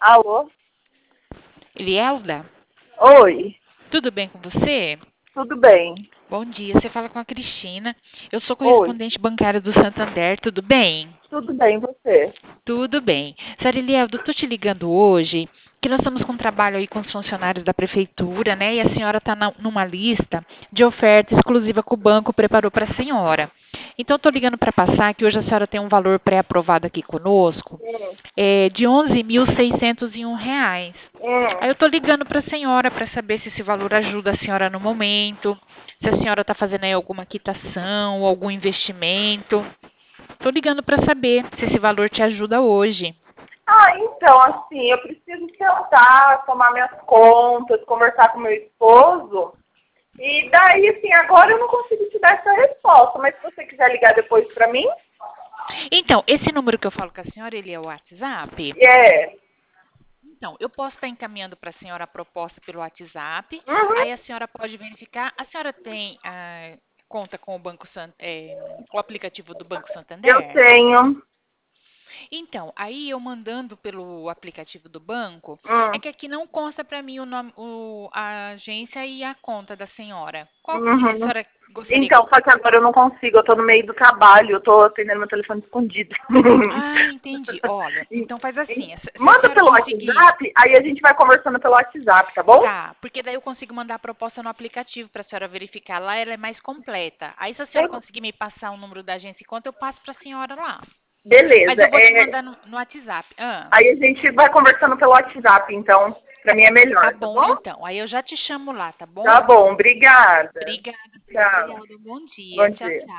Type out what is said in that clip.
Alô? Elielda, Oi, tudo bem com você? tudo bem? Bom dia, você fala com a Cristina. Eu sou Oi, correspondente bancária do Santander, tudo bem? tudo bem, você? Tudo bem. Senhora Elielda, eu estou te ligando hoje que nós estamos com um trabalho aí com os funcionários da prefeitura, né? E a senhora está numa lista de oferta exclusiva que o banco preparou para a senhora. Então, estou ligando para passar que hoje a senhora tem um valor pré-aprovado aqui conosco, Hum, de R$ 11.601. Aí hum. eu estou ligando para a senhora para saber se esse valor ajuda a senhora no momento, se a senhora está fazendo aí alguma quitação, algum investimento. Estou ligando para saber se esse valor te ajuda hoje. Então, assim, eu preciso sentar, tomar minhas contas, conversar com meu esposo. E daí, assim, agora eu não consigo te dar essa resposta, mas se você quiser ligar depois pra mim, Então, esse número que eu falo com a senhora, ele é o WhatsApp? é. Então, eu posso estar encaminhando para a senhora a proposta pelo WhatsApp, Uhum, aí a senhora pode verificar. A senhora tem conta com o o aplicativo do Banco eu Santander? tenho. Então, aí eu mandando pelo aplicativo do banco, é Hum, que aqui não consta para mim o nome, a agência e a conta da senhora. Qual que a uhum. senhora gostaria que eu... Então, só que agora eu não consigo, eu tô no meio do trabalho, eu tô atendendo meu telefone escondido. Ah, entendi. Olha, E- então faz assim, se a Manda senhora pelo conseguir... WhatsApp, aí a gente vai conversando pelo WhatsApp, tá bom? Tá, porque daí eu consigo mandar a proposta no aplicativo para a senhora verificar. Lá ela é mais completa. Aí se a senhora Be- conseguir me passar o número da agência e conta, eu passo para a senhora lá. Mas Beleza. eu vou te mandar no WhatsApp. Ah, Aí a gente vai conversando pelo WhatsApp, então, pra mim é tá melhor, tá bom bom? então. Aí eu já te chamo lá, tá bom? Tá bom, obrigada. Obrigada, senhora Tchau. Elielda. Bom dia. Bom Tchau, dia. tchau.